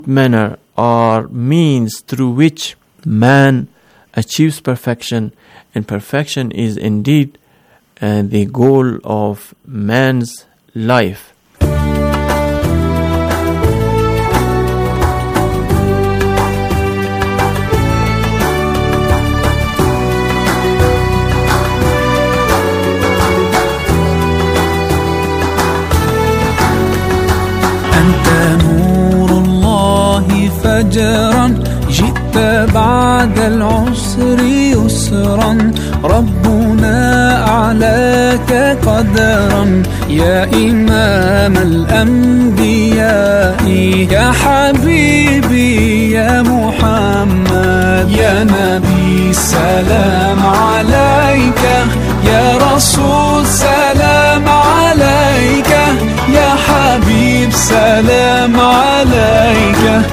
manner are means through which man achieves perfection, and perfection is indeed the goal of man's life. فجرا جئت بعد العسر يسرا ربنا أعلاك قدرا يا إمام الأنبياء يا حبيبي يا محمد يا نبي سلام عليك يا رسول سلام عليك يا حبيب سلام عليك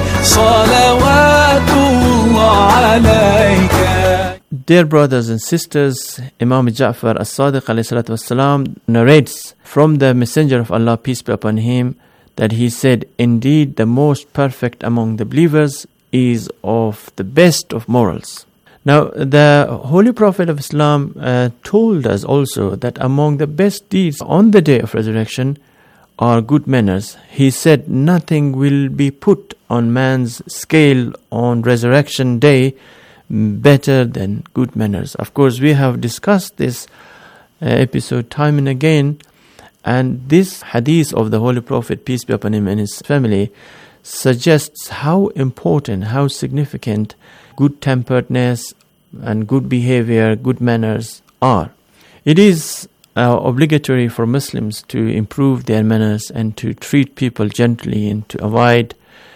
صلوات الله عليك. Dear brothers and sisters, Imam Ja'far as-Sadiq alayhi salatu wassalam narrates from the Messenger of Allah, peace be upon him, that he said, indeed the most perfect among the believers is of the best of morals. Now the Holy Prophet of Islam told us also that among the best deeds on the day of resurrection are good manners. He said nothing will be put on man's scale on resurrection day better than good manners. Of course, we have discussed this episode time and again, and this hadith of the Holy Prophet, peace be upon him, and his family suggests how important, how significant good temperedness and good behavior, good manners are. It is obligatory for Muslims to improve their manners and to treat people gently and to avoid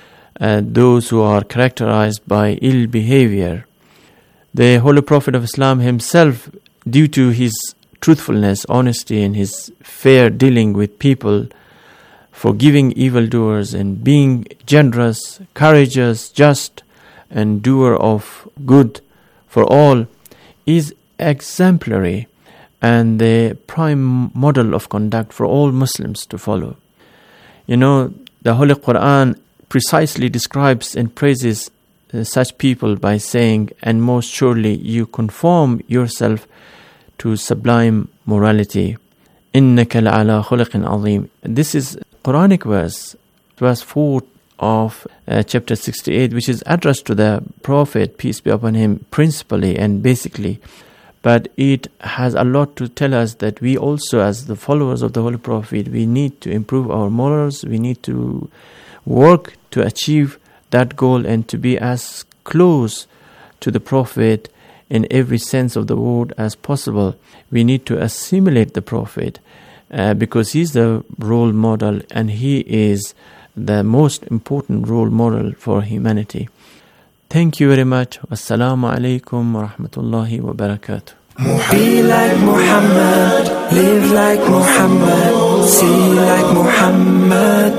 those who are characterized by ill behavior. The Holy Prophet of Islam himself, due to his truthfulness, honesty, and his fair dealing with people, forgiving evildoers and being generous, courageous, just, and doer of good for all, is exemplary and the prime model of conduct for all Muslims to follow. You know, the Holy Quran precisely describes and praises such people by saying, and most surely you conform yourself to sublime morality. إِنَّكَ لَعَلَى خُلِقٍ عَظِيمٍ. This is Quranic verse 4 of chapter 68, which is addressed to the Prophet, peace be upon him, principally and basically. But it has a lot to tell us that we also, as the followers of the Holy Prophet, we need to improve our morals, we need to work to achieve that goal and to be as close to the Prophet in every sense of the word as possible. We need to assimilate the Prophet because he's the role model and he is the most important role model for humanity. Thank you very much. Wassalamu alaikum wa rahmatullahi wa barakatuh. Be like Muhammad, live like Muhammad, see like Muhammad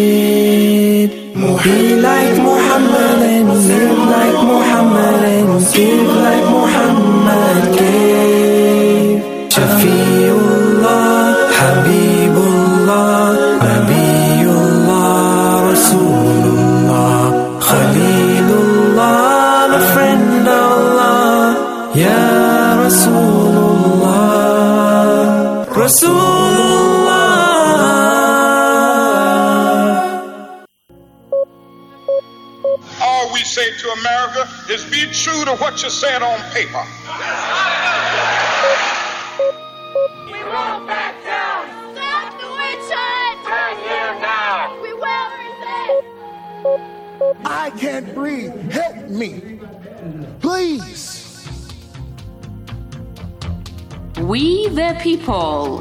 did. Be like Muhammad and live like Muhammad and give like Muhammad gave. Shafi'ullah, Habibullah, Nabiyullah, Rasulullah, Khalilullah, the friend of Allah, Ya Rasulullah, Rasulullah. All we say to America is be true to what you said on paper. We won't back down. Stop the witch hunt. Turn here now. We will resist. I can't breathe. Help me. Please. We the people.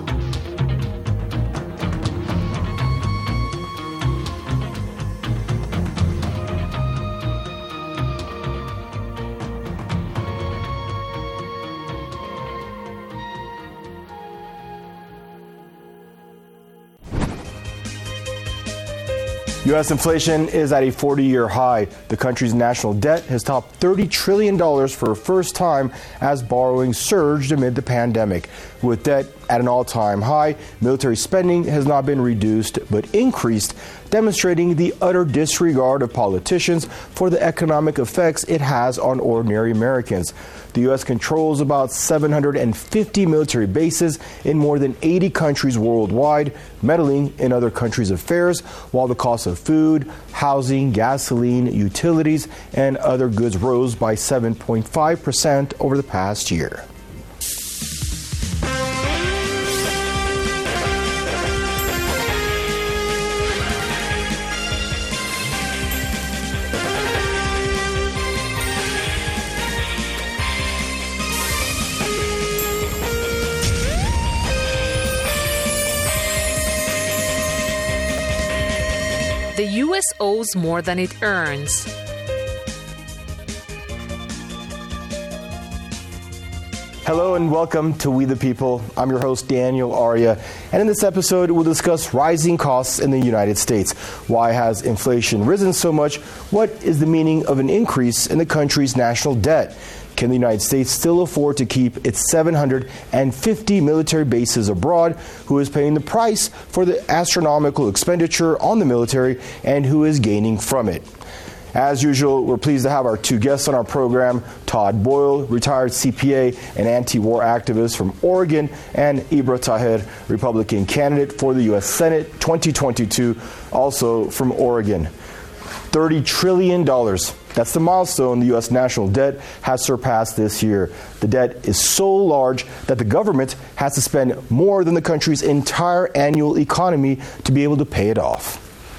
U.S. inflation is at a 40-year high. The country's national debt has topped $30 trillion for the first time as borrowing surged amid the pandemic. With debt at an all-time high, military spending has not been reduced but increased, demonstrating the utter disregard of politicians for the economic effects it has on ordinary Americans. The U.S. controls about 750 military bases in more than 80 countries worldwide, meddling in other countries' affairs, while the cost of food, housing, gasoline, utilities, and other goods rose by 7.5% over the past year. The U.S. owes more than it earns. Hello and welcome to We the People. I'm your host, Daniel Arya, and in this episode, we'll discuss rising costs in the United States. Why has inflation risen so much? What is the meaning of an increase in the country's national debt? Can the United States still afford to keep its 750 military bases abroad? Who is paying the price for the astronomical expenditure on the military, and who is gaining from it? As usual, we're pleased to have our two guests on our program, Todd Boyle, retired CPA and anti-war activist from Oregon, and Ibra Taher, Republican candidate for the U.S. Senate 2022, also from Oregon. $30 trillion. That's the milestone the U.S. national debt has surpassed this year. The debt is so large that the government has to spend more than the country's entire annual economy to be able to pay it off.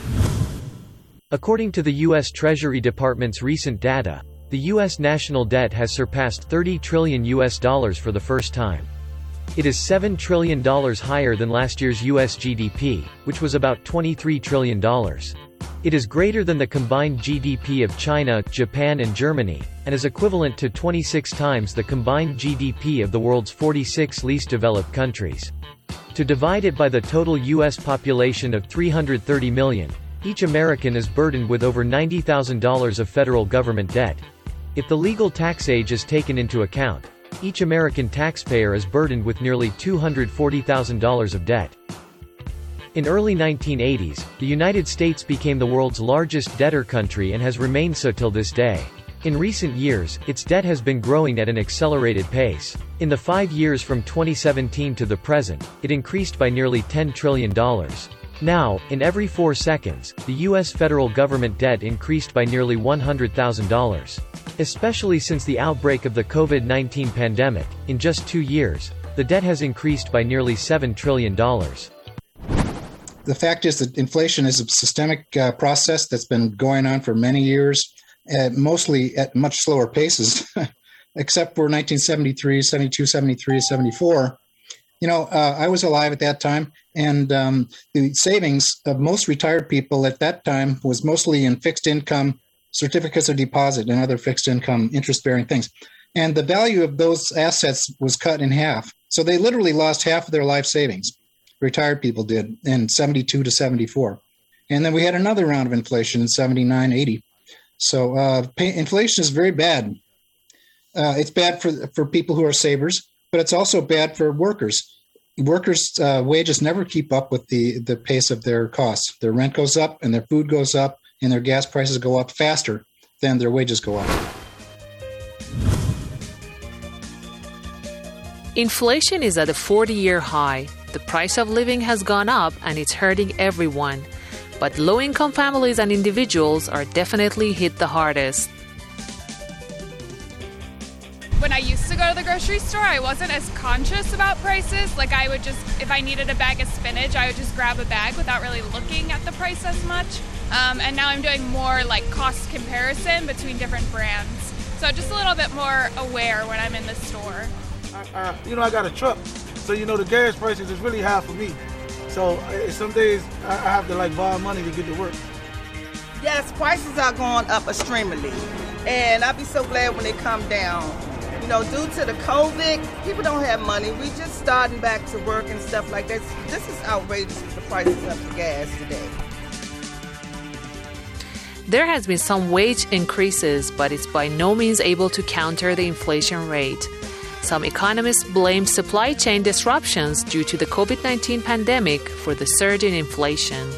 According to the U.S. Treasury Department's recent data, the U.S. national debt has surpassed $30 trillion for the first time. It is $7 trillion higher than last year's U.S. GDP, which was about $23 trillion. It is greater than the combined GDP of China, Japan, and Germany, and is equivalent to 26 times the combined GDP of the world's 46 least developed countries. To divide it by the total U.S. population of 330 million, each American is burdened with over $90,000 of federal government debt. If the legal tax age is taken into account, each American taxpayer is burdened with nearly $240,000 of debt. In early 1980s, the United States became the world's largest debtor country and has remained so till this day. In recent years, its debt has been growing at an accelerated pace. In the 5 years from 2017 to the present, it increased by nearly $10 trillion. Now, in every 4 seconds, the U.S. federal government debt increased by nearly $100,000. Especially since the outbreak of the COVID-19 pandemic, in just 2 years, the debt has increased by nearly $7 trillion. The fact is that inflation is a systemic process that's been going on for many years, mostly at much slower paces, except for 1973, 72, 73, 74. I was alive at that time, and the savings of most retired people at that time was mostly in fixed income, certificates of deposit, and other fixed income interest-bearing things. And the value of those assets was cut in half. So they literally lost half of their life savings. Retired people did in 72 to 74. And then we had another round of inflation in 79, 80. So inflation is very bad. It's bad for people who are savers, but it's also bad for workers. Workers' wages never keep up with the pace of their costs. Their rent goes up and their food goes up and their gas prices go up faster than their wages go up. Inflation is at a 40-year high. The price of living has gone up and it's hurting everyone. But low-income families and individuals are definitely hit the hardest. When I used to go to the grocery store, I wasn't as conscious about prices. Like I would just, if I needed a bag of spinach, I would just grab a bag without really looking at the price as much. And now I'm doing more like cost comparison between different brands. So just a little bit more aware when I'm in the store. I got a truck, so the gas prices is really high for me. So some days I have to borrow money to get to work. Yes, prices are going up extremely, and I'll be so glad when they come down. Due to the COVID, people don't have money. We just starting back to work and stuff like that. This is outrageous, the prices of the gas today. There has been some wage increases, but it's by no means able to counter the inflation rate. Some economists blame supply chain disruptions due to the COVID-19 pandemic for the surge in inflation.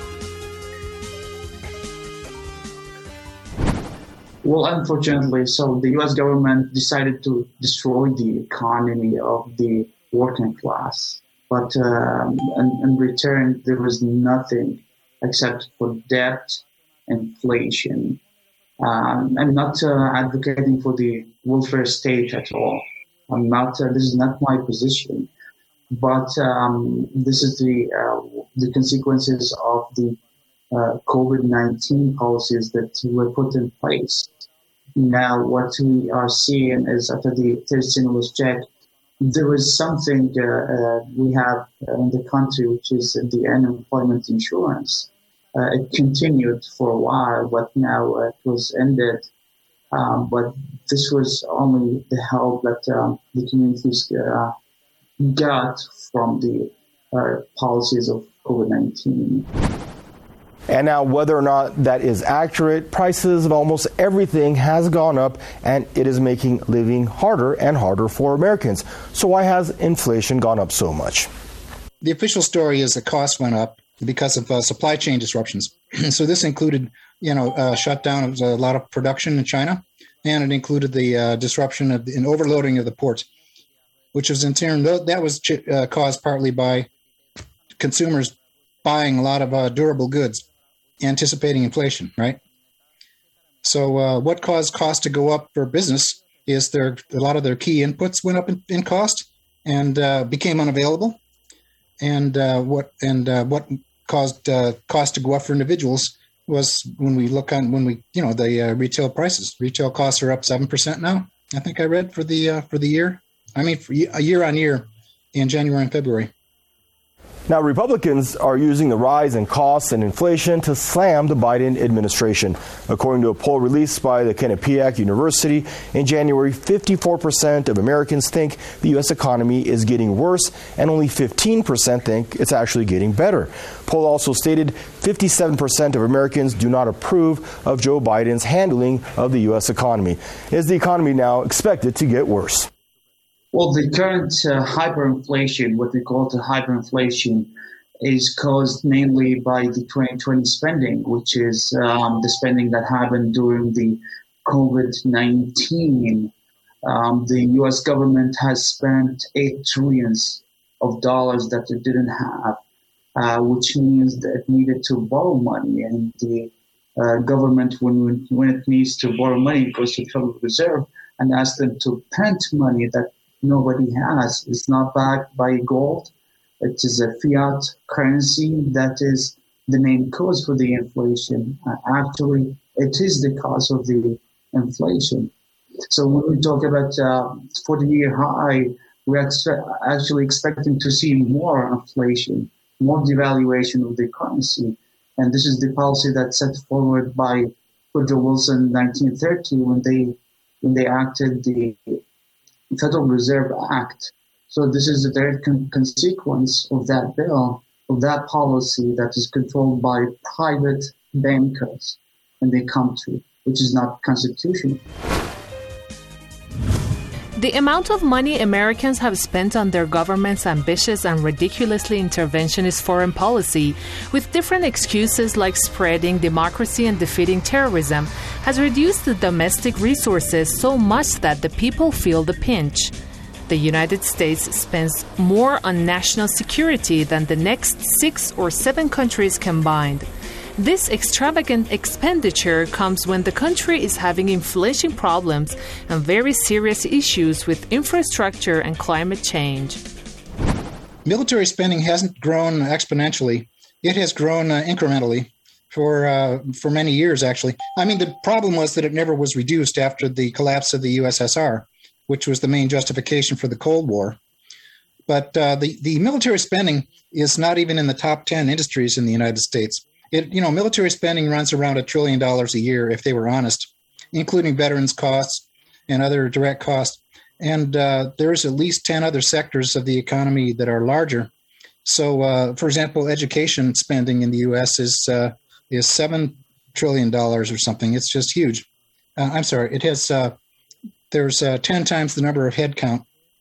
Well, unfortunately, so the U.S. government decided to destroy the economy of the working class. But in return, there was nothing except for debt, inflation. I'm not advocating for the welfare state at all. I'm not. This is not my position. But this is the consequences of the COVID-19 policies that were put in place. Now, what we are seeing is after the third stimulus check, there is something we have in the country, which is the unemployment insurance. It continued for a while, but now it was ended. But this was only the help that the communities got from the policies of COVID-19. And now, whether or not that is accurate, prices of almost everything has gone up, and it is making living harder and harder for Americans. So why has inflation gone up so much? The official story is that costs went up because of supply chain disruptions. So this included, shutdown of a lot of production in China, and it included the disruption of and overloading of the ports, which was in turn, that was caused partly by consumers buying a lot of durable goods, anticipating inflation, right? So what caused costs to go up for business is a lot of their key inputs went up in cost and became unavailable. And what caused costs to go up for individuals was the retail prices. Retail costs are up 7% now. I think I read for the year. I mean, for a year on year in January and February. Now, Republicans are using the rise in costs and inflation to slam the Biden administration. According to a poll released by the Quinnipiac University in January, 54% of Americans think the U.S. economy is getting worse, and only 15% think it's actually getting better. Poll also stated 57% of Americans do not approve of Joe Biden's handling of the U.S. economy. Is the economy now expected to get worse? Well, the current hyperinflation, what we call the hyperinflation, is caused mainly by the 2020 spending, which is the spending that happened during the COVID-19. The U.S. government has spent $8 trillion that it didn't have, which means that it needed to borrow money. And the government, when it needs to borrow money, goes to the Federal Reserve and asks them to print money that nobody has. It's not backed by gold. It is a fiat currency that is the main cause for the inflation. Actually, it is the cause of the inflation. So when we talk about 40-year high, we're actually expecting to see more inflation, more devaluation of the currency. And this is the policy that's set forward by Woodrow Wilson in 1930 when they acted the Federal Reserve Act. So this is a direct consequence of that bill, of that policy that is controlled by private bankers in the country, which is not constitutional. The amount of money Americans have spent on their government's ambitious and ridiculously interventionist foreign policy, with different excuses like spreading democracy and defeating terrorism, has reduced the domestic resources so much that the people feel the pinch. The United States spends more on national security than the next 6 or 7 countries combined. This extravagant expenditure comes when the country is having inflation problems and very serious issues with infrastructure and climate change. Military spending hasn't grown exponentially. It has grown incrementally for many years, actually. I mean, the problem was that it never was reduced after the collapse of the USSR, which was the main justification for the Cold War. But the military spending is not even in the top 10 industries in the United States. Military spending runs around $1 trillion a year, if they were honest, including veterans costs and other direct costs. And there's at least 10 other sectors of the economy that are larger. So, for example, education spending in the U.S. is $7 trillion or something. It's just huge. I'm sorry. It has there's 10 times the number of headcount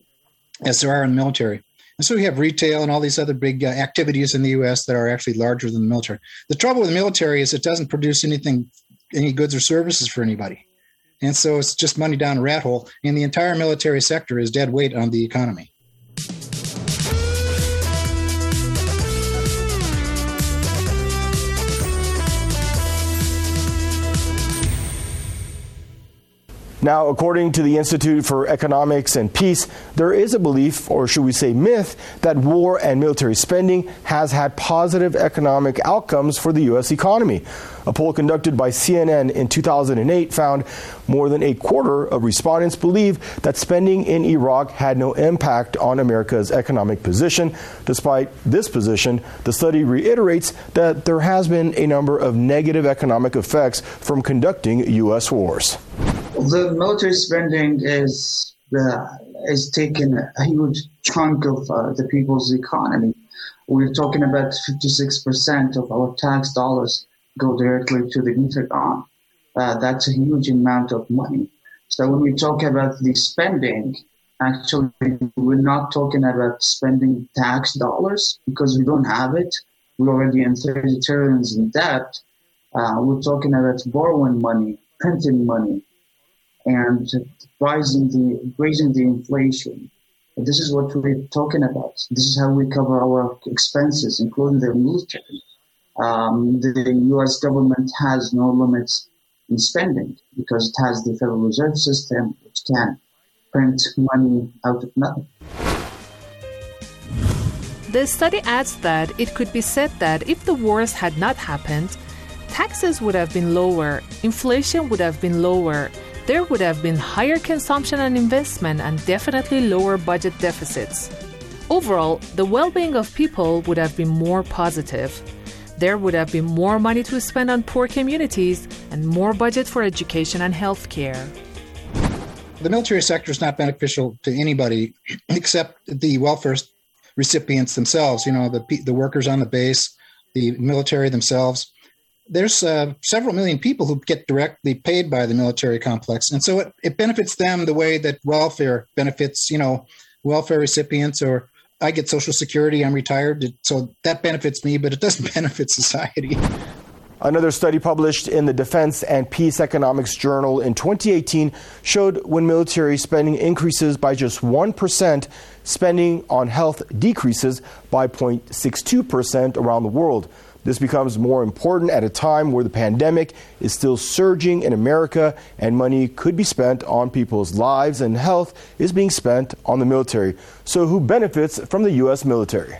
as there are in the military. And so we have retail and all these other big activities in the U.S. that are actually larger than the military. The trouble with the military is it doesn't produce any goods or services for anybody. And so it's just money down a rat hole. And the entire military sector is dead weight on the economy. Now, according to the Institute for Economics and Peace, there is a belief, or should we say myth, that war and military spending has had positive economic outcomes for the U.S. economy. A poll conducted by CNN in 2008 found more than a quarter of respondents believe that spending in Iraq had no impact on America's economic position. Despite this position, the study reiterates that there has been a number of negative economic effects from conducting U.S. wars. The military spending is taking a huge chunk of the people's economy. We're talking about 56% of our tax dollars go directly to the Pentagon. That's a huge amount of money. So when we talk about the spending, actually, we're not talking about spending tax dollars because we don't have it. We're already in 30 trillions in debt. We're talking about borrowing money, printing money, and raising the inflation. This is what we're talking about. This is how we cover our expenses, including the military. The U.S. government has no limits in spending because it has the Federal Reserve System, which can print money out of nothing. The study adds that it could be said that if the wars had not happened, taxes would have been lower, inflation would have been lower, there would have been higher consumption and investment and definitely lower budget deficits. Overall, the well-being of people would have been more positive. There would have been more money to spend on poor communities and more budget for education and health care. The military sector is not beneficial to anybody except the welfare recipients themselves, the workers on the base, the military themselves. There's several million people who get directly paid by the military complex. And so it benefits them the way that welfare benefits, welfare recipients, or I get Social Security, I'm retired. So that benefits me, but it doesn't benefit society. Another study published in the Defense and Peace Economics Journal in 2018 showed when military spending increases by just 1%, spending on health decreases by 0.62% around the world. This becomes more important at a time where the pandemic is still surging in America and money could be spent on people's lives and health is being spent on the military. So who benefits from the U.S. military?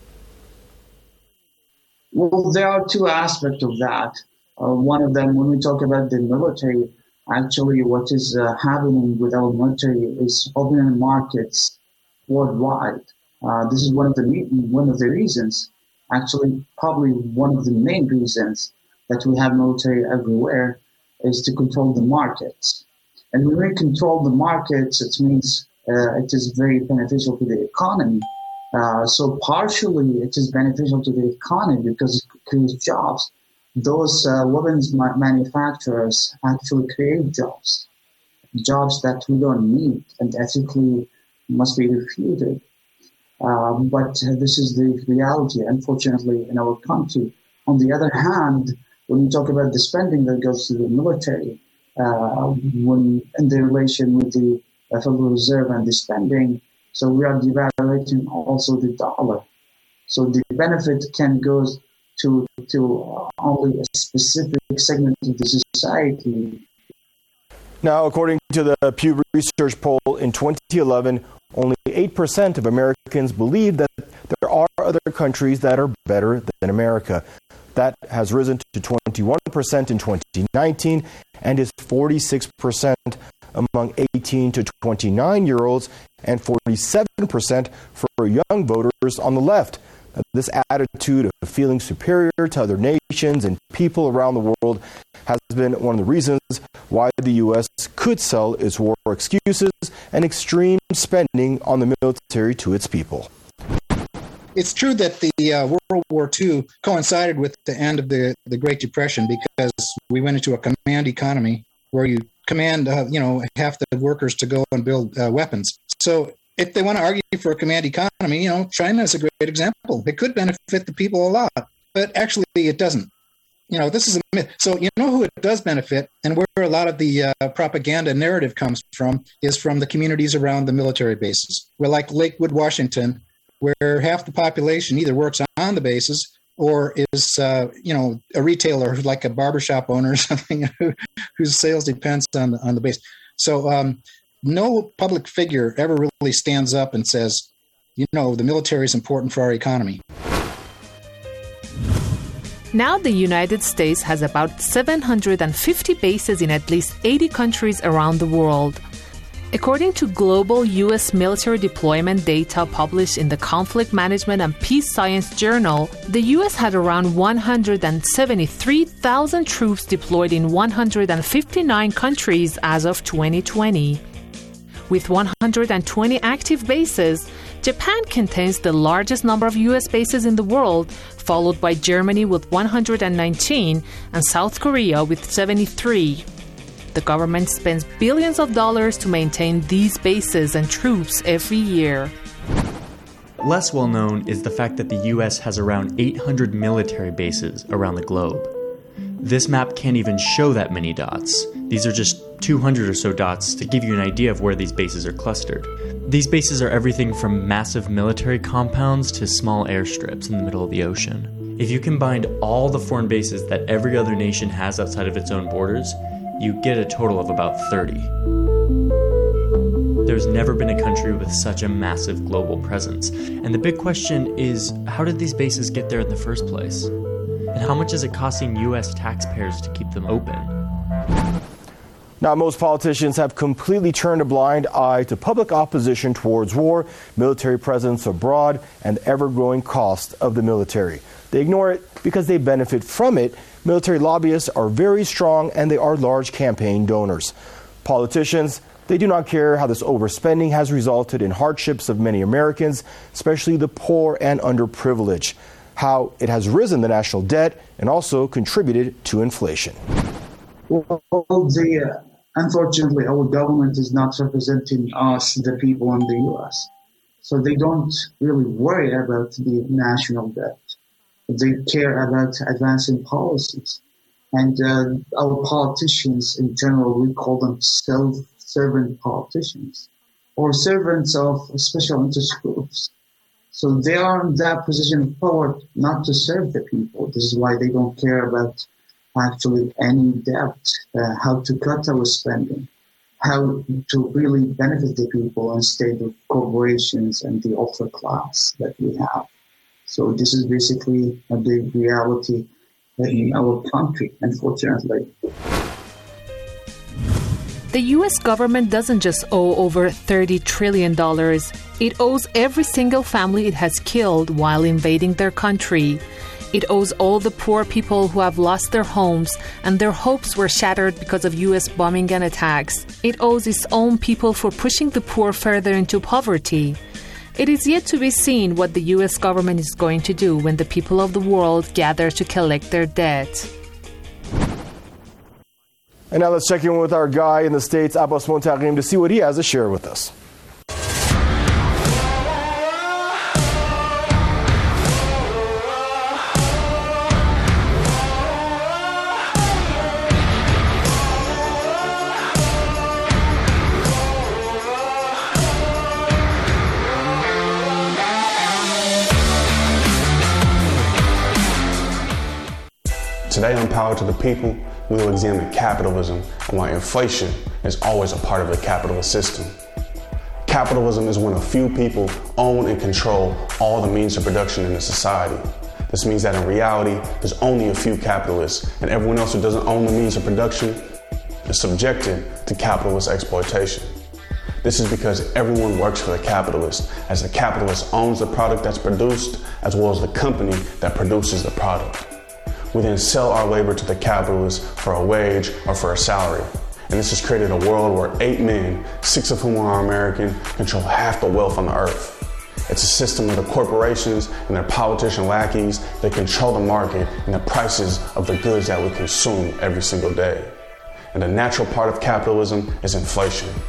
Well, there are two aspects of that. One of them, when we talk about the military, actually what is happening with our military is opening markets worldwide. This is one of the reasons. Actually, probably one of the main reasons that we have military everywhere is to control the markets. And when we control the markets, it means it is very beneficial to the economy. So partially it is beneficial to the economy because it creates jobs. Those weapons manufacturers actually create jobs that we don't need and ethically must be refuted. But this is the reality, unfortunately, in our country. On the other hand, when we talk about the spending that goes to the military, when in the relation with the Federal Reserve and the spending, so we are devaluating also the dollar. So the benefit can go to only a specific segment of the society. Now, according to the Pew Research poll in 2011, only 8% of Americans believe that there are other countries that are better than America. That has risen to 21% in 2019 and is 46% among 18 to 29-year-olds and 47% for young voters on the left. This attitude of feeling superior to other nations and people around the world has been one of the reasons why the U.S. could sell its war excuses and extreme spending on the military to its people. It's true that the World War II coincided with the end of the Great Depression because we went into a command economy where you command, half the workers to go and build weapons. So if they want to argue for a command economy, China is a great example. It could benefit the people a lot, but actually it doesn't. This is a myth. So who it does benefit, and where a lot of the propaganda narrative comes from, is from the communities around the military bases. Well, like Lakewood, Washington, where half the population either works on the bases or is, a retailer, like a barbershop owner or something, whose sales depends on the base. So no public figure ever really stands up and says, the military is important for our economy. Now the United States has about 750 bases in at least 80 countries around the world. According to global U.S. military deployment data published in the Conflict Management and Peace Science Journal, the U.S. had around 173,000 troops deployed in 159 countries as of 2020. With 120 active bases, Japan contains the largest number of U.S. bases in the world, followed by Germany with 119 and South Korea with 73. The government spends billions of dollars to maintain these bases and troops every year. Less well known is the fact that the U.S. has around 800 military bases around the globe. This map can't even show that many dots. These are just 200 or so dots to give you an idea of where these bases are clustered. These bases are everything from massive military compounds to small airstrips in the middle of the ocean. If you combined all the foreign bases that every other nation has outside of its own borders, you get a total of about 30. There's never been a country with such a massive global presence. And the big question is, how did these bases get there in the first place? And how much is it costing U.S. taxpayers to keep them open? Now, most politicians have completely turned a blind eye to public opposition towards war, military presence abroad, and the ever-growing cost of the military. They ignore it because they benefit from it. Military lobbyists are very strong, and they are large campaign donors. Politicians, they do not care how this overspending has resulted in hardships of many Americans, especially the poor and underprivileged, how it has risen the national debt and also contributed to inflation. Well, unfortunately, our government is not representing us, the people in the U.S. So they don't really worry about the national debt. They care about advancing policies. And our politicians, in general, we call them self-servant politicians or servants of special interest groups. So they are in that position of power not to serve the people. This is why they don't care about actually any debt, how to cut our spending, how to really benefit the people instead of corporations and the upper class that we have. So this is basically the reality in our country, unfortunately. The U.S. government doesn't just owe over $30 trillion. It owes every single family it has killed while invading their country. It owes all the poor people who have lost their homes and their hopes were shattered because of U.S. bombing and attacks. It owes its own people for pushing the poor further into poverty. It is yet to be seen what the U.S. government is going to do when the people of the world gather to collect their debt. And now let's check in with our guy in the States, Abbas Montagim, to see what he has to share with us. Today on Power to the People, we will examine capitalism and why inflation is always a part of the capitalist system. Capitalism is when a few people own and control all the means of production in a society. This means that in reality, there's only a few capitalists, and everyone else who doesn't own the means of production is subjected to capitalist exploitation. This is because everyone works for the capitalist, as the capitalist owns the product that's produced, as well as the company that produces the product. We then sell our labor to the capitalists for a wage or for a salary. And this has created a world where 8 men, 6 of whom are American, control half the wealth on the earth. It's a system where the corporations and their politician lackeys, they control the market and the prices of the goods that we consume every single day. And the natural part of capitalism is inflation.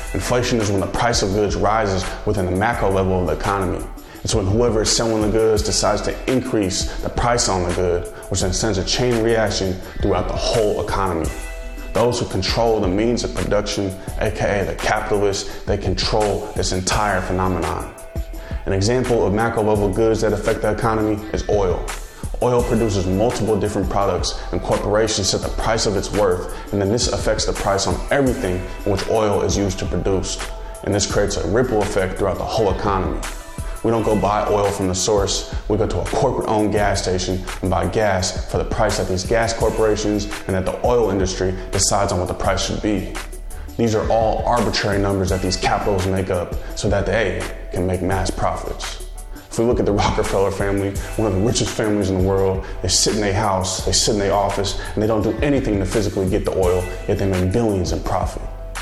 Inflation is when the price of goods rises within the macro level of the economy. It's when whoever is selling the goods decides to increase the price on the good, which then sends a chain reaction throughout the whole economy. Those who control the means of production, aka the capitalists, they control this entire phenomenon. An example of macro level goods that affect the economy is oil. Oil produces multiple different products, and corporations set the price of its worth, and then this affects the price on everything in which oil is used to produce. And this creates a ripple effect throughout the whole economy. We don't go buy oil from the source. We go to a corporate-owned gas station and buy gas for the price that these gas corporations and that the oil industry decides on what the price should be. These are all arbitrary numbers that these capitals make up so that they can make mass profits. If we look at the Rockefeller family, one of the richest families in the world, they sit in their house, they sit in their office, and they don't do anything to physically get the oil, yet they make billions in profit.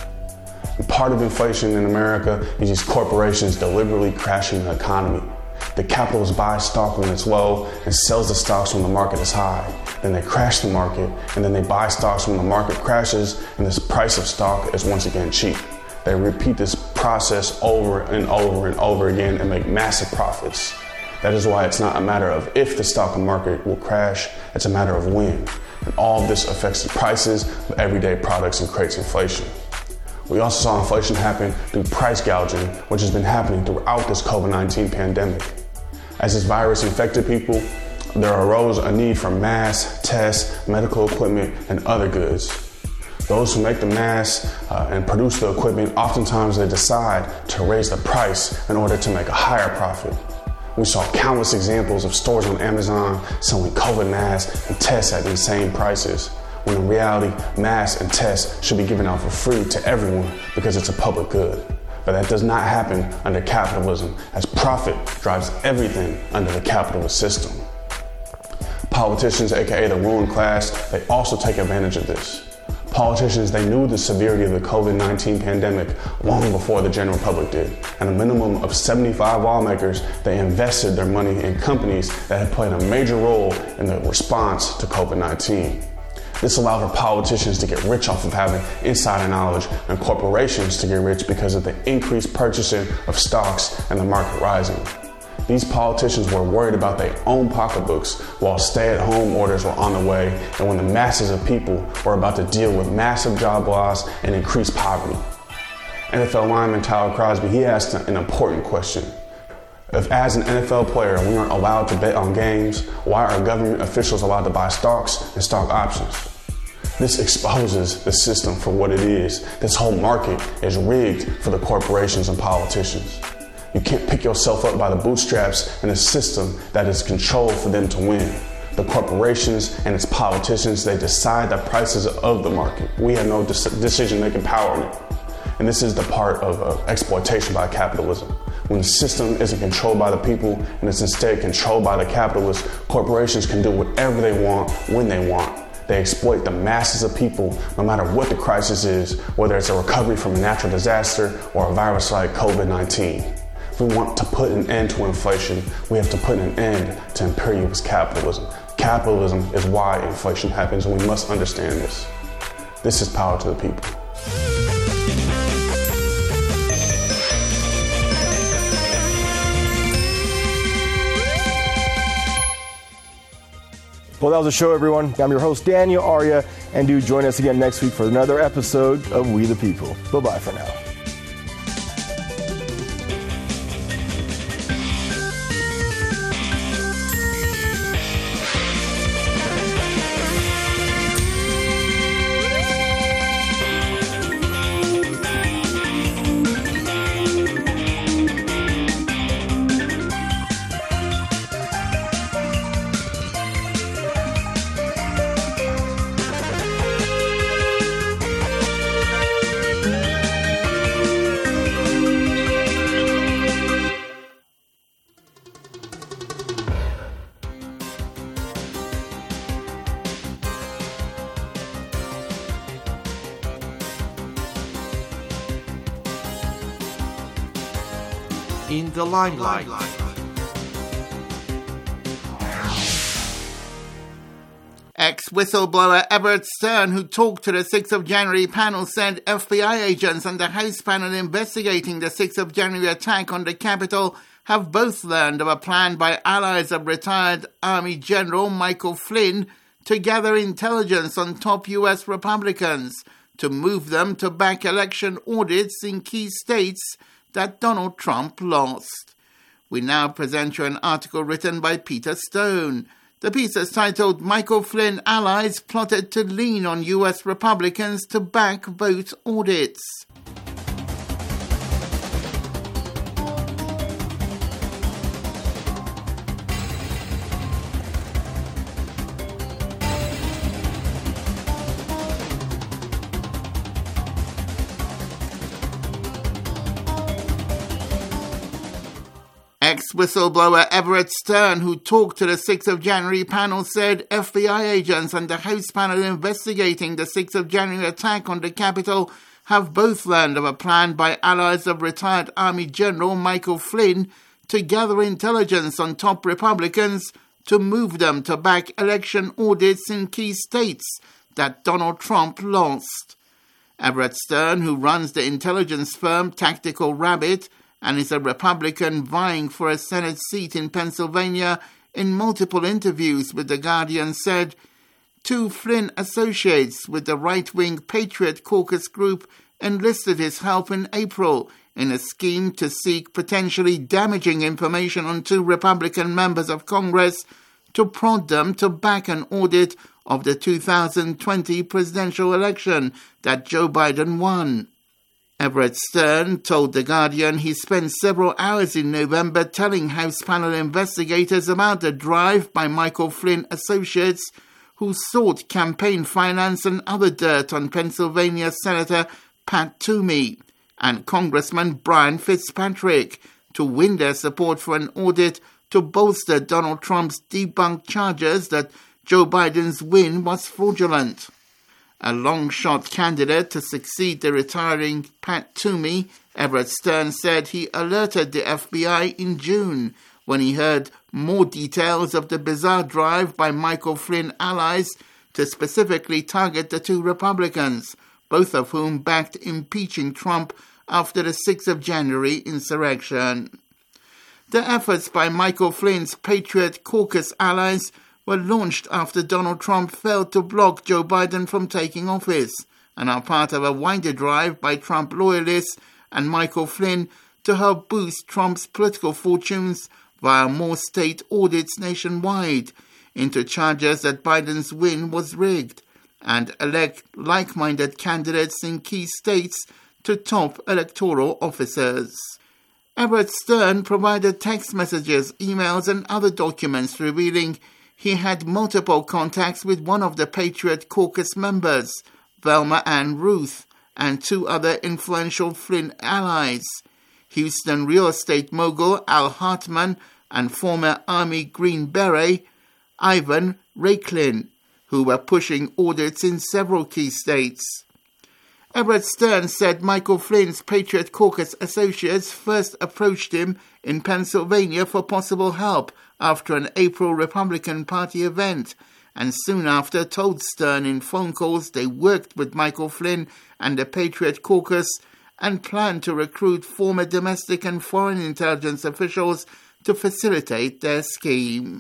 And part of inflation in America is these corporations deliberately crashing the economy. The capitalists buy stock when it's low and sells the stocks when the market is high. Then they crash the market, and then they buy stocks when the market crashes and the price of stock is once again cheap. They repeat this process over and over and over again and make massive profits. That is why it's not a matter of if the stock market will crash, it's a matter of when. And all of this affects the prices of everyday products and creates inflation. We also saw inflation happen through price gouging, which has been happening throughout this COVID-19 pandemic. As this virus infected people, there arose a need for masks, tests, medical equipment, and other goods. Those who make the masks and produce the equipment, oftentimes they decide to raise the price in order to make a higher profit. We saw countless examples of stores on Amazon selling COVID masks and tests at these same prices, when in reality, masks and tests should be given out for free to everyone because it's a public good. But that does not happen under capitalism, as profit drives everything under the capitalist system. Politicians, aka the ruling class, they also take advantage of this. Politicians, they knew the severity of the COVID-19 pandemic long before the general public did. And a minimum of 75 lawmakers, they invested their money in companies that had played a major role in the response to COVID-19. This allowed for politicians to get rich off of having insider knowledge and corporations to get rich because of the increased purchasing of stocks and the market rising. These politicians were worried about their own pocketbooks while stay-at-home orders were on the way and when the masses of people were about to deal with massive job loss and increased poverty. NFL lineman Tyler Crosby, he asked an important question. If as an NFL player we aren't allowed to bet on games, why are government officials allowed to buy stocks and stock options? This exposes the system for what it is. This whole market is rigged for the corporations and politicians. You can't pick yourself up by the bootstraps in a system that is controlled for them to win. The corporations and its politicians, they decide the prices of the market. We have no decision-making power in it. And this is the part of exploitation by capitalism. When the system isn't controlled by the people and it's instead controlled by the capitalists, corporations can do whatever they want when they want. They exploit the masses of people no matter what the crisis is, whether it's a recovery from a natural disaster or a virus like COVID-19. If we want to put an end to inflation, we have to put an end to imperialist capitalism. Capitalism is why inflation happens, and we must understand this. This is Power to the People. Well, that was the show, everyone. I'm your host, Daniel Arya, and do join us again next week for another episode of We the People. Bye-bye for now. In the limelight. X Ex-whistleblower Everett Stern, who talked to the 6th of January panel, said FBI agents and the House panel investigating the 6th of January attack on the Capitol have both learned of a plan by allies of retired Army General Michael Flynn to gather intelligence on top U.S. Republicans to move them to back election audits in key states that Donald Trump lost. We now present you an article written by Peter Stone. The piece is titled, Michael Flynn Allies Plotted to Lean on U.S. Republicans to Back Vote Audits. Ex-whistleblower Everett Stern, who talked to the 6th of January panel, said FBI agents and the House panel investigating the 6th of January attack on the Capitol have both learned of a plan by allies of retired Army General Michael Flynn to gather intelligence on top Republicans to move them to back election audits in key states that Donald Trump lost. Everett Stern, who runs the intelligence firm Tactical Rabbit, and is a Republican vying for a Senate seat in Pennsylvania, in multiple interviews with The Guardian said, two Flynn associates with the right-wing Patriot Caucus group enlisted his help in April in a scheme to seek potentially damaging information on two Republican members of Congress to prod them to back an audit of the 2020 presidential election that Joe Biden won. Everett Stern told The Guardian he spent several hours in November telling House panel investigators about the drive by Michael Flynn associates who sought campaign finance and other dirt on Pennsylvania Senator Pat Toomey and Congressman Brian Fitzpatrick to win their support for an audit to bolster Donald Trump's debunked charges that Joe Biden's win was fraudulent. A long-shot candidate to succeed the retiring Pat Toomey, Everett Stern said he alerted the FBI in June when he heard more details of the bizarre drive by Michael Flynn allies to specifically target the two Republicans, both of whom backed impeaching Trump after the 6th of January insurrection. The efforts by Michael Flynn's Patriot Caucus allies were launched after Donald Trump failed to block Joe Biden from taking office and are part of a wider drive by Trump loyalists and Michael Flynn to help boost Trump's political fortunes via more state audits nationwide into charges that Biden's win was rigged and elect like-minded candidates in key states to top electoral officers. Everett Stern provided text messages, emails, and other documents revealing he had multiple contacts with one of the Patriot Caucus members, Velma Ann Ruth, and two other influential Flynn allies, Houston real estate mogul Al Hartman and former Army Green Beret Ivan Raiklin, who were pushing audits in several key states. Everett Stern said Michael Flynn's Patriot Caucus associates first approached him in Pennsylvania for possible help after an April Republican Party event, and soon after told Stern in phone calls they worked with Michael Flynn and the Patriot Caucus and planned to recruit former domestic and foreign intelligence officials to facilitate their scheme.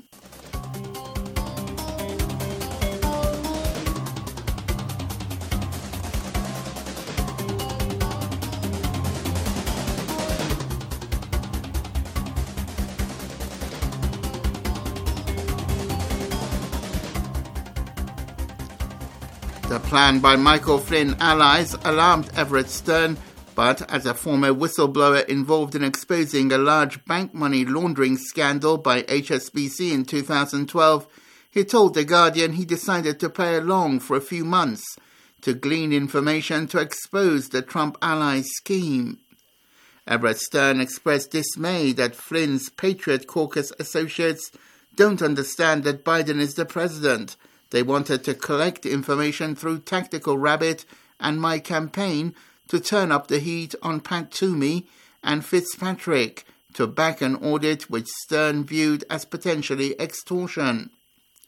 The plan by Michael Flynn allies alarmed Everett Stern, but as a former whistleblower involved in exposing a large bank money laundering scandal by HSBC in 2012, he told The Guardian he decided to play along for a few months to glean information to expose the Trump allies' scheme. Everett Stern expressed dismay that Flynn's Patriot Caucus associates don't understand that Biden is the president. They wanted to collect information through Tactical Rabbit and my campaign to turn up the heat on Pat Toomey and Fitzpatrick to back an audit which Stern viewed as potentially extortion.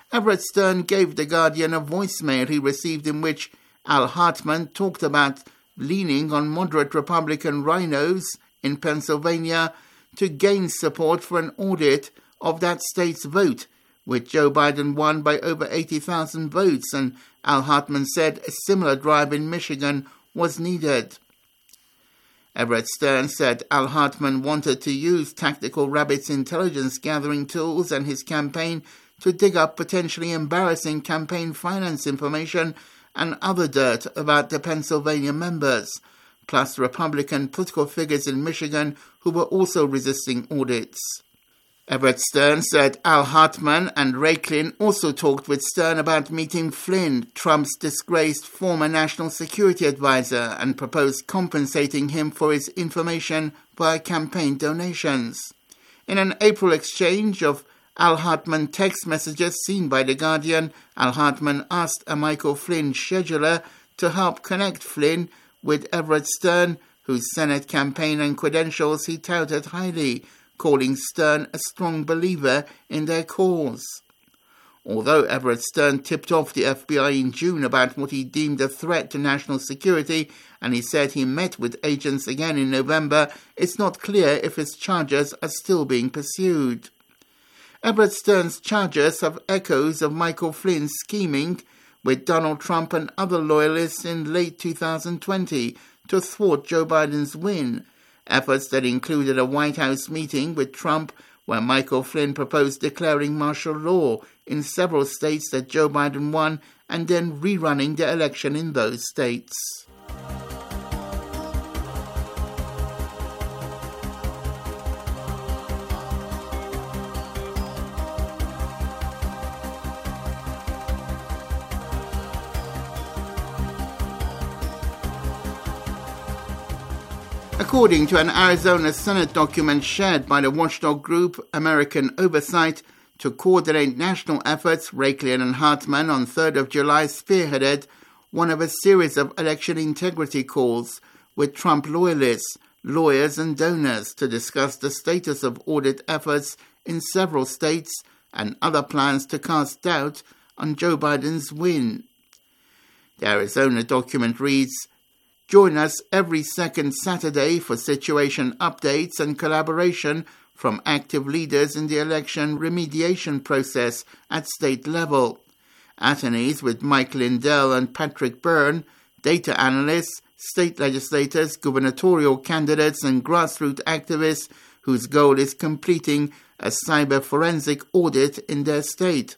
Everett Stern gave The Guardian a voicemail he received in which Al Hartman talked about leaning on moderate Republican rhinos in Pennsylvania to gain support for an audit of that state's vote, which Joe Biden won by over 80,000 votes, and Al Hartman said a similar drive in Michigan was needed. Everett Stern said Al Hartman wanted to use Tactical Rabbit's intelligence gathering tools and his campaign to dig up potentially embarrassing campaign finance information and other dirt about the Pennsylvania members, plus Republican political figures in Michigan who were also resisting audits. Everett Stern said Al Hartman and Raiklin also talked with Stern about meeting Flynn, Trump's disgraced former national security advisor, and proposed compensating him for his information via campaign donations. In an April exchange of Al Hartman text messages seen by The Guardian, Al Hartman asked a Michael Flynn scheduler to help connect Flynn with Everett Stern, whose Senate campaign and credentials he touted highly, calling Stern a strong believer in their cause. Although Everett Stern tipped off the FBI in June about what he deemed a threat to national security, and he said he met with agents again in November, it's not clear if his charges are still being pursued. Everett Stern's charges have echoes of Michael Flynn's scheming with Donald Trump and other loyalists in late 2020 to thwart Joe Biden's win, efforts that included a White House meeting with Trump where Michael Flynn proposed declaring martial law in several states that Joe Biden won and then rerunning the election in those states. According to an Arizona Senate document shared by the watchdog group American Oversight to coordinate national efforts, Raiklin and Hartman on 3rd of July spearheaded one of a series of election integrity calls with Trump loyalists, lawyers and donors to discuss the status of audit efforts in several states and other plans to cast doubt on Joe Biden's win. The Arizona document reads, "Join us every second Saturday for situation updates and collaboration from active leaders in the election remediation process at state level. Attorneys with Mike Lindell and Patrick Byrne, data analysts, state legislators, gubernatorial candidates, and grassroots activists whose goal is completing a cyber forensic audit in their state."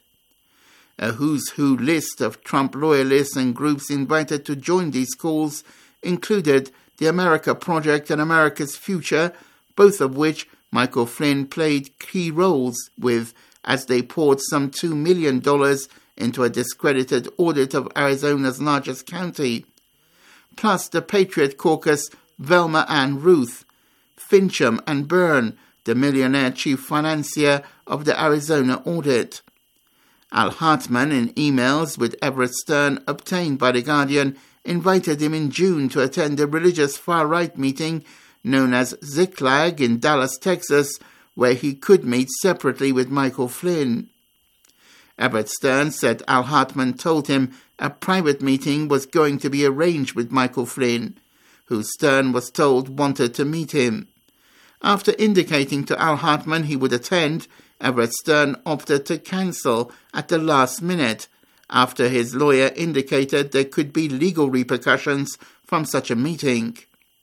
A who's who list of Trump loyalists and groups invited to join these calls included the America Project and America's Future, both of which Michael Flynn played key roles with as they poured some $2 million into a discredited audit of Arizona's largest county. Plus the Patriot Caucus Velma Ann Ruth, Fincham and Byrne, the millionaire chief financier of the Arizona audit. Al Hartman, in emails with Everett Stern obtained by The Guardian, invited him in June to attend a religious far-right meeting known as Ziklag in Dallas, Texas, where he could meet separately with Michael Flynn. Everett Stern said Al Hartman told him a private meeting was going to be arranged with Michael Flynn, who Stern was told wanted to meet him. After indicating to Al Hartman he would attend, Everett Stern opted to cancel at the last minute, after his lawyer indicated there could be legal repercussions from such a meeting.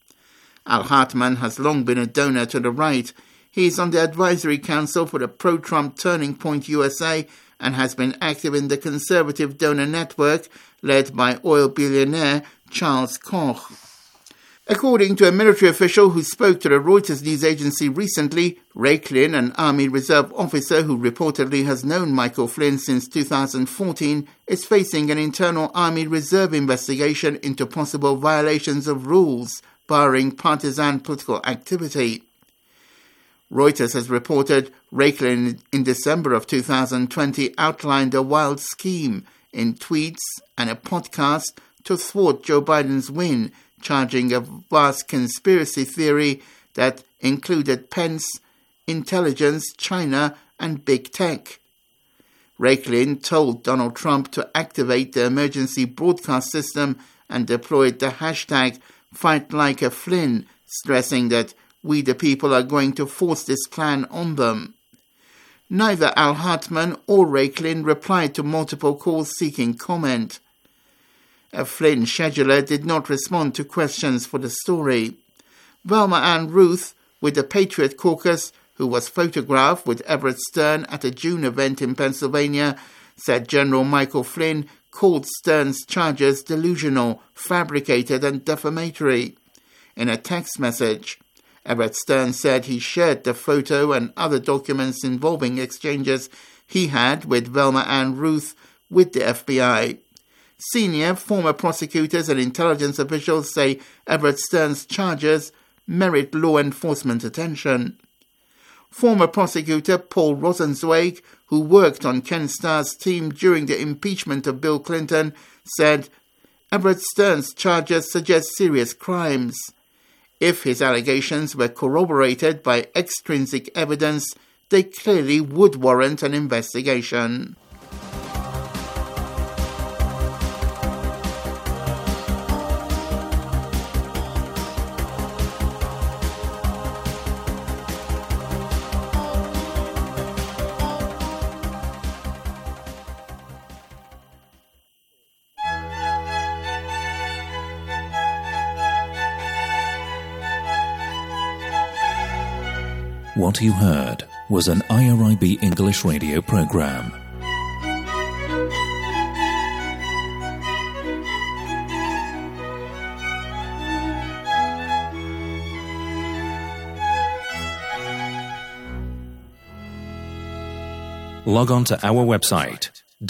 Al Hartman has long been a donor to the right. He is on the advisory council for the pro-Trump Turning Point USA and has been active in the conservative donor network led by oil billionaire Charles Koch. According to a military official who spoke to the Reuters news agency recently, Raiklin, an Army Reserve officer who reportedly has known Michael Flynn since 2014, is facing an internal Army Reserve investigation into possible violations of rules barring partisan political activity. Reuters has reported Raiklin in December of 2020 outlined a wild scheme in tweets and a podcast to thwart Joe Biden's win, charging a vast conspiracy theory that included Pence, intelligence, China, and big tech. Raiklin told Donald Trump to activate the emergency broadcast system and deployed the hashtag #FightLikeAFlynn, stressing that we the people are going to force this plan on them. Neither Al Hartman or Raiklin replied to multiple calls seeking comment. A Flynn scheduler did not respond to questions for the story. Velma Ann Ruth, with the Patriot Caucus, who was photographed with Everett Stern at a June event in Pennsylvania, said General Michael Flynn called Stern's charges delusional, fabricated and defamatory. In a text message, Everett Stern said he shared the photo and other documents involving exchanges he had with Velma Ann Ruth with the FBI. Senior former prosecutors and intelligence officials say Everett Stern's charges merit law enforcement attention. Former prosecutor Paul Rosenzweig, who worked on Ken Starr's team during the impeachment of Bill Clinton, said Everett Stern's charges suggest serious crimes. If his allegations were corroborated by extrinsic evidence, they clearly would warrant an investigation. What you heard was an IRIB English radio program. Log on to our website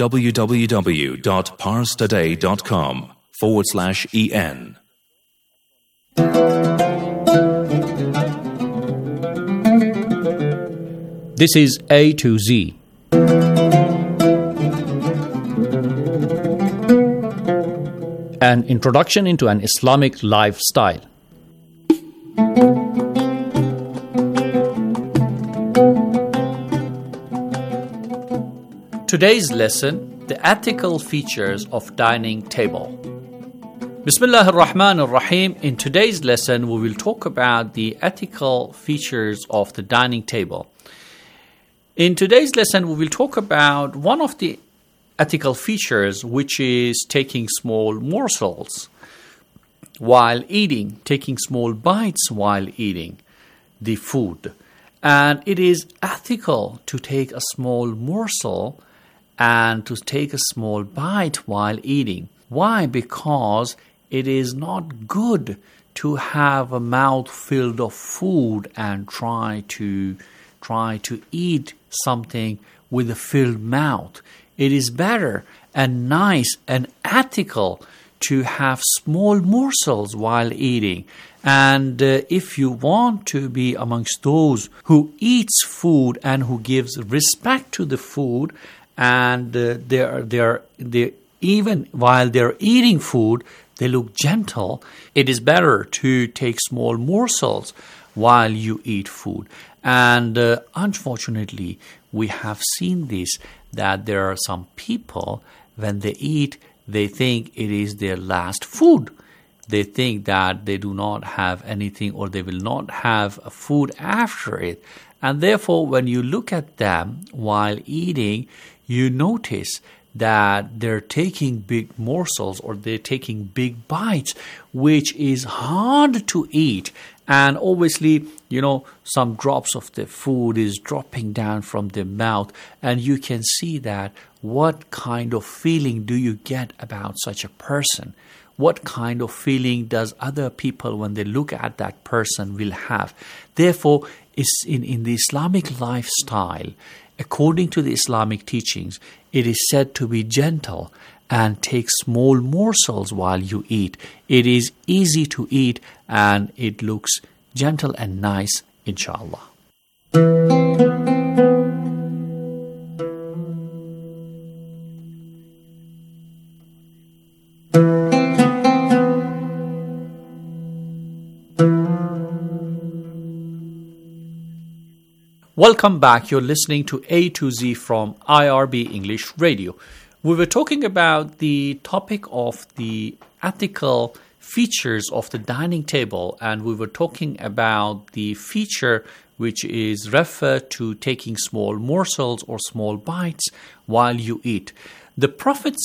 www.parstoday.com/en. This is A to Z. An introduction into an Islamic lifestyle. Today's lesson, the ethical features of dining table. Bismillah ar-Rahman ar-Rahim. In today's lesson, we will talk about the ethical features of the dining table. In today's lesson, we will talk about one of the ethical features, which is taking small morsels while eating, taking small bites while eating the food. And it is ethical to take a small morsel and to take a small bite while eating. Why? Because it is not good to have a mouth filled of food and try to eat something with a filled mouth. It is better and nice and ethical to have small morsels while eating. And if you want to be amongst those who eats food and who gives respect to the food, and they're even while they're eating food, they look gentle, it is better to take small morsels while you eat food. And unfortunately, we have seen this, that there are some people, when they eat, they think it is their last food. They think that they do not have anything, or they will not have a food after it. And therefore, when you look at them while eating, you notice that they're taking big morsels, or they're taking big bites, which is hard to eat. And obviously, some drops of the food is dropping down from the mouth, and you can see that what kind of feeling do you get about such a person? What kind of feeling does other people, when they look at that person, will have? Therefore, it's in the Islamic lifestyle, according to the Islamic teachings, it is said to be gentle and take small morsels while you eat. It is easy to eat and it looks gentle and nice, inshallah. Welcome back. You're listening to A to Z from IRB English Radio. We were talking about the topic of the ethical features of the dining table, and we were talking about the feature which is referred to taking small morsels or small bites while you eat. The Prophet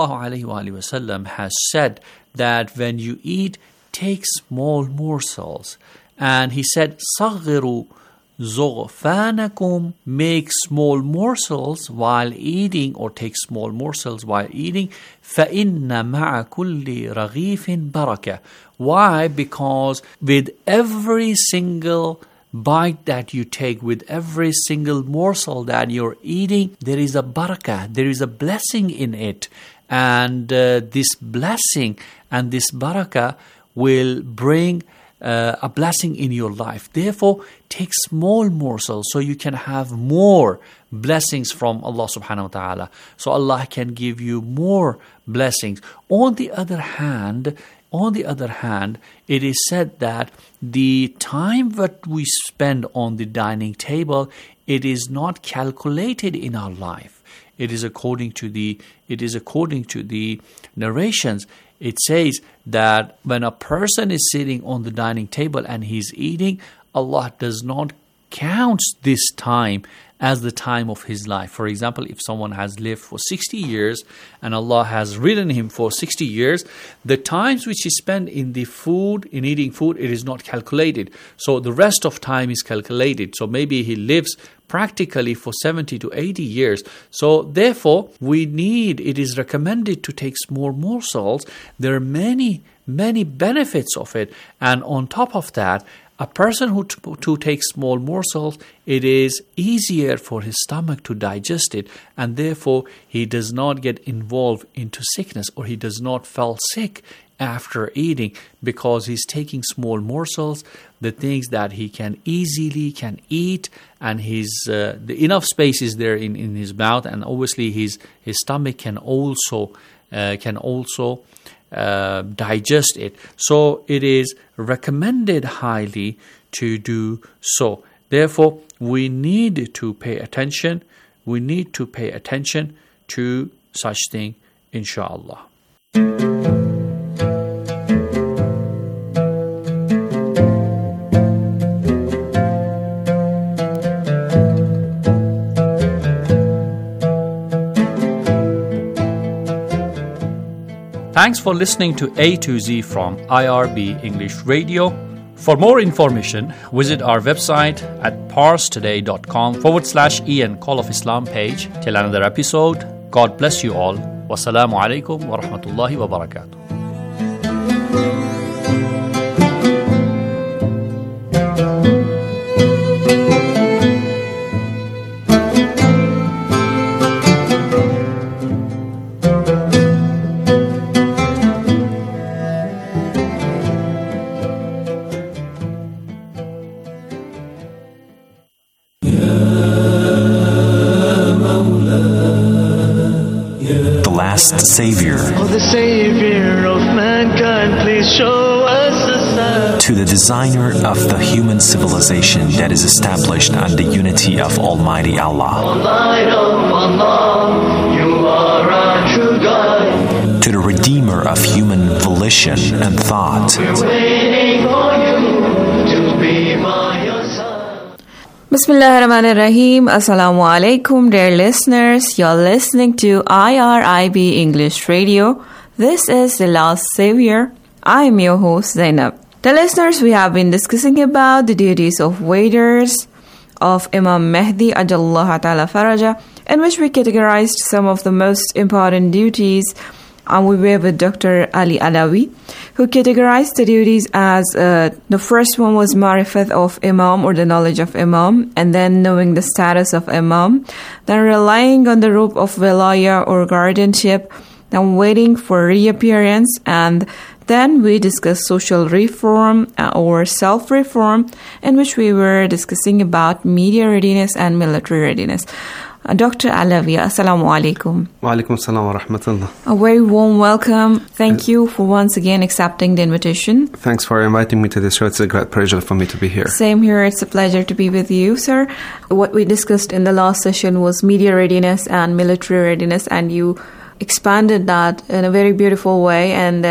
ﷺ has said that when you eat, take small morsels. And he said, صَغِّرُوا زُغْفَانَكُمْ, make small morsels while eating, or take small morsels while eating. فَإِنَّ مَعَ كُلِّ رَغِيفٍ بَرَكَةٍ. Why? Because with every single bite that you take, with every single morsel that you're eating, there is a barakah, there is a blessing in it. And this blessing and this barakah will bring a blessing in your life. Therefore, take small morsels so you can have more blessings from Allah subhanahu wa ta'ala. So Allah can give you more blessings. On the other hand, it is said that the time that we spend on the dining table, it is not calculated in our life. It is according to the narrations. It says that when a person is sitting on the dining table and he's eating, Allah does not count this time as the time of his life. For example, if someone has lived for 60 years and Allah has ridden him for 60 years, the times which he spent in the food, in eating food, it is not calculated. So the rest of time is calculated. So maybe he lives practically for 70 to 80 years. So therefore, it is recommended to take small morsels. There are many benefits of it. And on top of that, a person who takes small morsels, it is easier for his stomach to digest it, and therefore he does not get involved into sickness, or he does not fall sick after eating, because he's taking small morsels, the things that he can easily eat, and the enough space is there in his mouth, and obviously his stomach can also digest it. So it is recommended highly to do so. Therefore, we need to pay attention. We need to pay attention to such thing, inshallah. Thanks for listening to A to Z from IRB English Radio. For more information, visit our website at parstoday.com/Ian Call of Islam page. Till another episode, God bless you all. Wassalamu alaikum wa rahmatullahi wa barakatuh. Savior. Oh, the Savior of mankind, please show us a sign. To the designer of the human civilization that is established on the unity of Almighty Allah. O light of Allah, you are our true guide. To the redeemer of human volition and thought. We're waiting for you to be by your side. Bismillahirrahmanirrahim. Assalamu alaikum, dear listeners. You're listening to IRIB English Radio. This is The Last Savior. I'm your host, Zainab. The listeners, we have been discussing about the duties of waiters of Imam Mahdi Ajallahu Ta'ala Faraja, in which we categorized some of the most important duties. And we were with Dr. Ali Alawi, who categorized the duties as the first one was marifat of Imam, or the knowledge of Imam, and then knowing the status of Imam, then relying on the rope of wilaya or guardianship, then waiting for reappearance, and then we discussed social reform or self-reform, in which we were discussing about media readiness and military readiness. Dr. Alawi. Assalamu alaikum. Wa alaikum assalam wa rahmatullah. A very warm welcome. Thank you for once again accepting the invitation. Thanks for inviting me to this show. It's a great pleasure for me to be here. Same here. It's a pleasure to be with you, sir. What we discussed in the last session was media readiness and military readiness, and you expanded that in a very beautiful way. And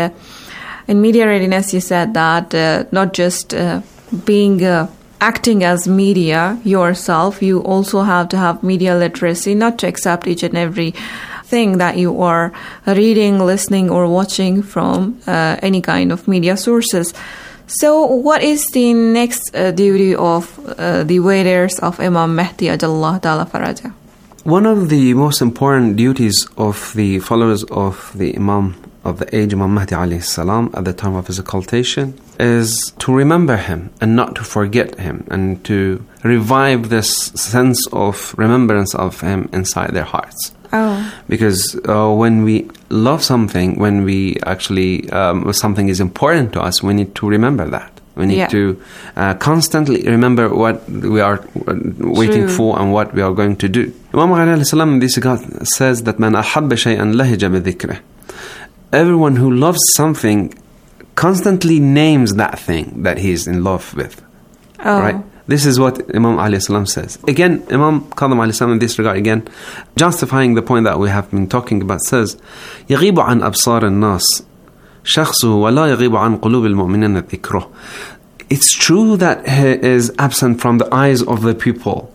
in media readiness, you said that not just being acting as media yourself, you also have to have media literacy, not to accept each and every thing that you are reading, listening, or watching from any kind of media sources. So what is the next duty of the waiters of Imam Mahdi Ajallah Ta'ala Faraja? One of the most important duties of the followers of the Imam of the age, Imam Mahdi alayhi salam, at the time of his occultation, is to remember him and not to forget him, and to revive this sense of remembrance of him inside their hearts. Because when we love something, when we actually something is important to us, we need to remember that. We need to constantly remember what we are waiting for and what we are going to do. Imam alayhi salam in this regard says that man ahabba shay'an lahija bi dhikrih. Everyone who loves something constantly names that thing that he is in love with. Right? This is what Imam alayhi salam says. Again, Imam Kadhim alayhi salam in this regard, again, justifying the point that we have been talking about, says, يَغِيبُ عَنْ أَبْصَارِ النَّاسِ شَخْصُهُ وَلَا يَغِيبُ عَنْ قُلُوبِ الْمُؤْمِنِينَ ذِكْرُهُ. It's true that he is absent from the eyes of the people,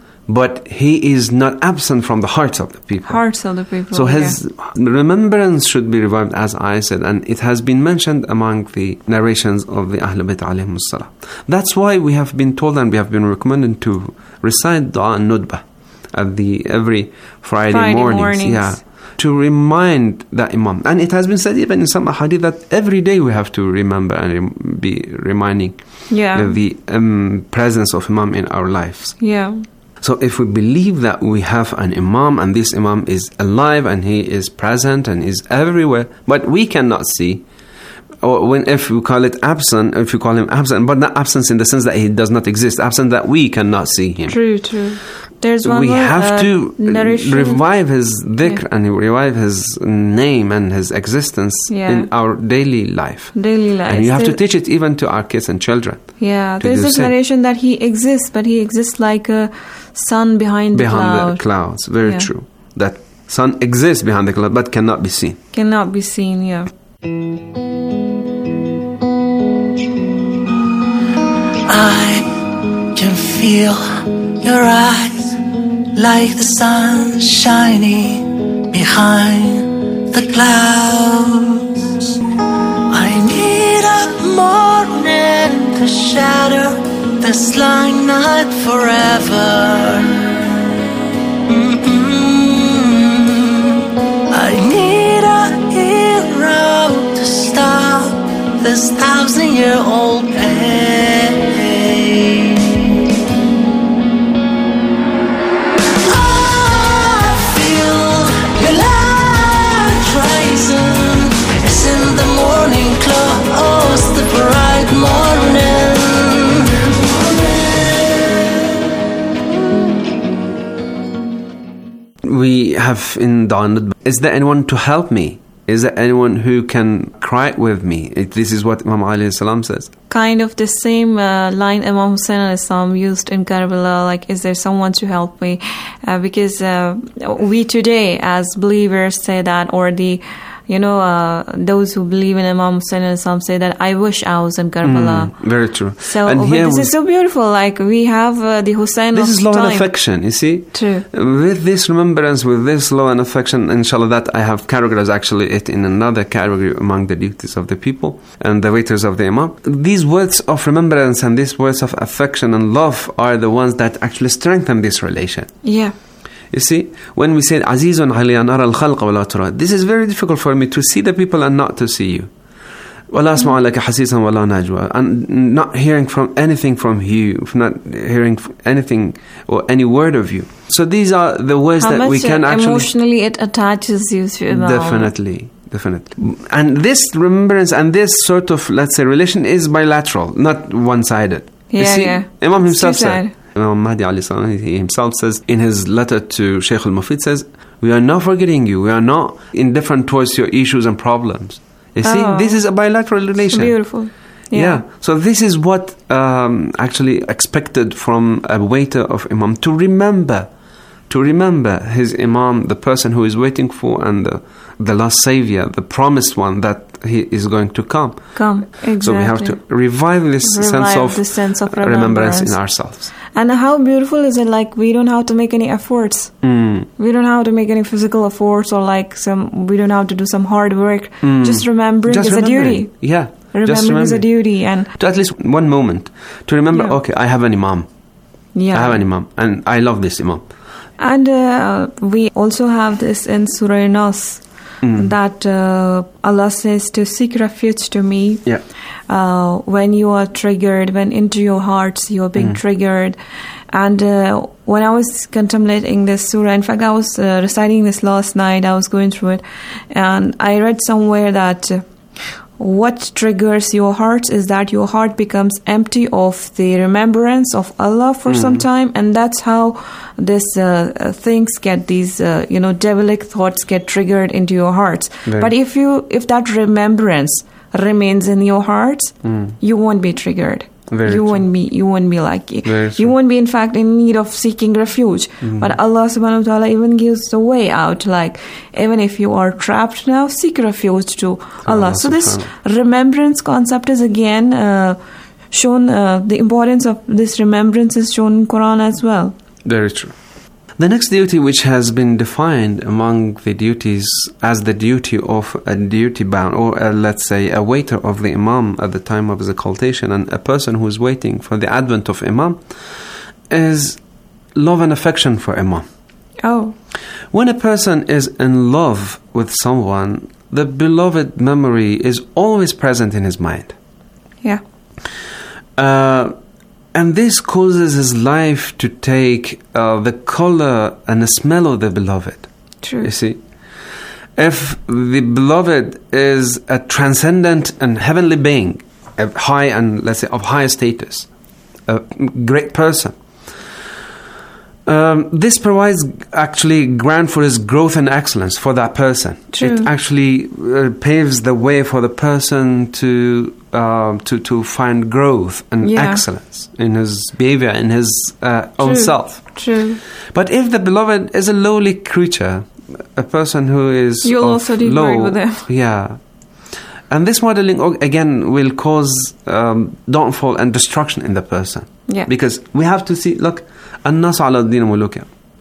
but he is not absent from the hearts of the people. So his remembrance should be revived, as I said, and it has been mentioned among the narrations of the Ahlul Bayt alayhimus salam. That's why we have been told and we have been recommended to recite Dua an-Nudbah at every Friday mornings. To remind that Imam. And it has been said even in some hadith that every day we have to remember and be reminding the presence of Imam in our lives. So if we believe that we have an Imam and this Imam is alive and he is present and is everywhere, but we cannot see, or if we call it absent, if you call him absent, but not absence in the sense that he does not exist, absent that we cannot see him. True. There's one we more, have to narration. revive his dhikr and revive his name and his existence in our daily life. And you have to teach it even to our kids and children. There's this narration that he exists, but he exists like a sun behind the clouds. Very true. That sun exists behind the cloud, but cannot be seen. I can feel your eyes like the sun shining behind the clouds. I need a morning to shatter this long night forever. I need a hero to stop this 1,000-year-old pain. We have in Da'an, is there anyone to help me? Is there anyone who can cry with me? This is what Imam alayhi salam says. Kind of the same line Imam Hussein alayhi salam used in Karbala, like, is there someone to help me? Because we today as believers say that, or those who believe in Imam Hussein alayhi salam say that, I wish I was in Karbala. Very true. So this is so beautiful. Like, we have the Hussein This of is love time. and affection, you see? True. With this remembrance, with this love and affection, inshallah, that I have categorized actually it in another category among the duties of the people and the waiters of the Imam. These words of remembrance and these words of affection and love are the ones that actually strengthen this relation. You see, when we say Azizun Ali an ara al-khalq wa la tura, this is very difficult for me to see the people and not to see you. وَلَا أَسْمَعُ لَكَ حَسِيسًا وَلَا نَجْوَى, and not hearing from anything from you, not hearing anything or any word of you. So these are the words that we can actually... emotionally it attaches you to Imam. Definitely. And this remembrance and this sort of, let's say, relation is bilateral, not one-sided. You see, Imam himself said, Imam Mahdi alayhi salam, he himself says in his letter to Sheikh al-Mufid, says, we are not forgetting you. We are not indifferent towards your issues and problems. You see, this is a bilateral relation. Beautiful. Yeah. So this is what actually expected from a waiter of Imam, to remember his Imam, the person who is waiting for, and the last savior, the promised one that he is going to come. Exactly. So we have to revive this sense of remembrance in ourselves. And how beautiful is it? Like, we don't have to make any efforts. We don't have to make any physical efforts, or we don't have to do some hard work. Just remembering is a duty. Yeah. Remembering is a duty, and to at least one moment to remember. Okay, I have an Imam. Yeah, I have an Imam, and I love this Imam. And we also have this in Surah Nas, that Allah says to seek refuge to me. Yeah. When you are triggered, when into your hearts you are being triggered. And when I was contemplating this surah, in fact I was reciting this last night, I was going through it, and I read somewhere that what triggers your heart is that your heart becomes empty of the remembrance of Allah for some time, and that's how these things get, these devilic thoughts get triggered into your hearts. But if that remembrance remains in your heart, you won't be triggered. You won't be like you won't be in fact in need of seeking refuge. But Allah subhanahu wa ta'ala even gives the way out, like even if you are trapped now, seek refuge to Allah. So this remembrance concept is again shown, the importance of this remembrance is shown in Quran as well. Very true. The next duty, which has been defined among the duties as the duty of a duty bound, or let's say a waiter of the Imam at the time of his occultation, and a person who is waiting for the advent of Imam, is love and affection for Imam. When a person is in love with someone, the beloved memory is always present in his mind. Yeah. And this causes his life to take the color and the smell of the beloved. True. You see? If the beloved is a transcendent and heavenly being, a high and, let's say, of higher status, a great person, this provides actually ground for his growth and excellence for that person. True. It actually paves the way for the person to find growth and excellence in his behavior, in his own self. True. But if the beloved is a lowly creature, a person who is you'll also do low, with them. Yeah. And this modeling again will cause downfall and destruction in the person. Yeah. Because we have to see, look, الناس على الدين ملوكها.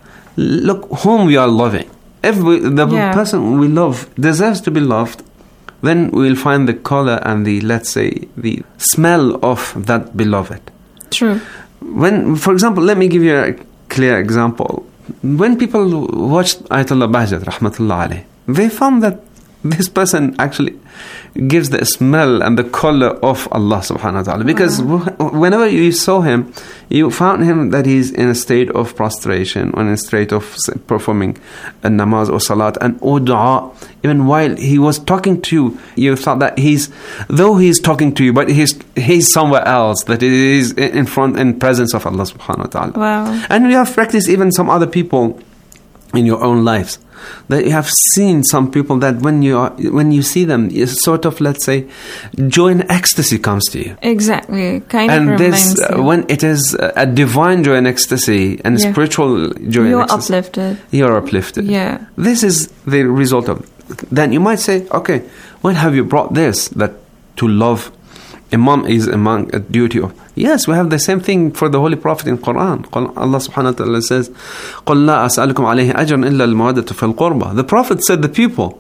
Look whom we are loving. If the person we love deserves to be loved, then we will find the color and the, let's say, the smell of that beloved. True. When, for example, let me give you a clear example. When people watched Ayatollah Bahjat, rahmatullah alayh, they found that this person actually gives the smell and the color of Allah subhanahu wa ta'ala. Because whenever you saw him, you found him that he's in a state of prostration, or in a state of performing a namaz or salat and or dua. Even while he was talking to you, you thought that though he's talking to you, but he's somewhere else, that he is in presence of Allah subhanahu wa ta'ala. Wow. And we have practiced even some other people in your own lives, that you have seen some people that when you see them, sort of, let's say, joy and ecstasy comes to you. Exactly. And this, when it is a divine joy and ecstasy and spiritual joy and ecstasy, uplifted. You're uplifted. Yeah. This is the result of it. Then you might say, okay, when have you brought this, that to love Imam is among a duty of... Yes, we have the same thing for the Holy Prophet in Quran. Allah subhanahu wa ta'ala says, قُلْ لَا أَسْأَلُكُمْ عَلَيْهِ أَجْرًا إِلَّا الْمَوَدَّةُ فِي الْقُرْبَى. The Prophet said the people,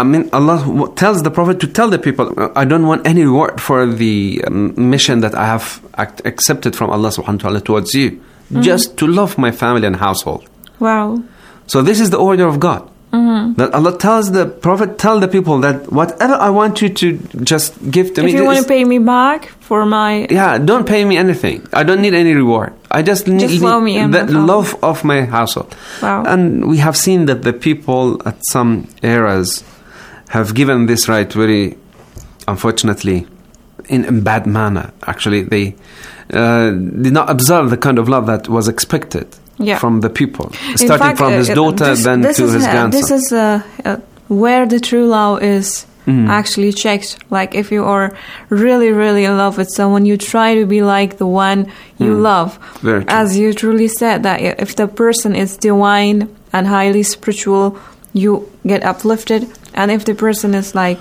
Allah tells the Prophet to tell the people, I don't want any reward for the mission that I have accepted from Allah subhanahu wa ta'ala towards you. Just to love my family and household. Wow. So this is the order of God. That Allah tells the Prophet, tell the people that whatever I want you to just give to me. If you want to pay me back for my... Yeah, don't pay me anything. I don't need any reward. I just need love me the love of my household. Wow. And we have seen that the people at some eras have given this right very, unfortunately, in a bad manner. Actually, they did not observe the kind of love that was expected from the people, starting from his daughter, then to his grandson. This is where the true love is actually checked. Like if you are really, really in love with someone, you try to be like the one you love. Very true. As you truly said, that if the person is divine and highly spiritual, you get uplifted. And if the person is like,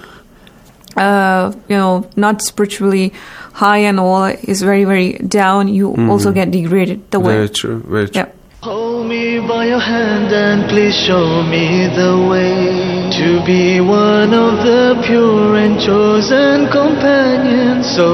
not spiritually high and all, is very, very down, you also get degraded. Very true, very true. Yeah. Hold me by your hand and please show me the way to be one of the pure and chosen companions. So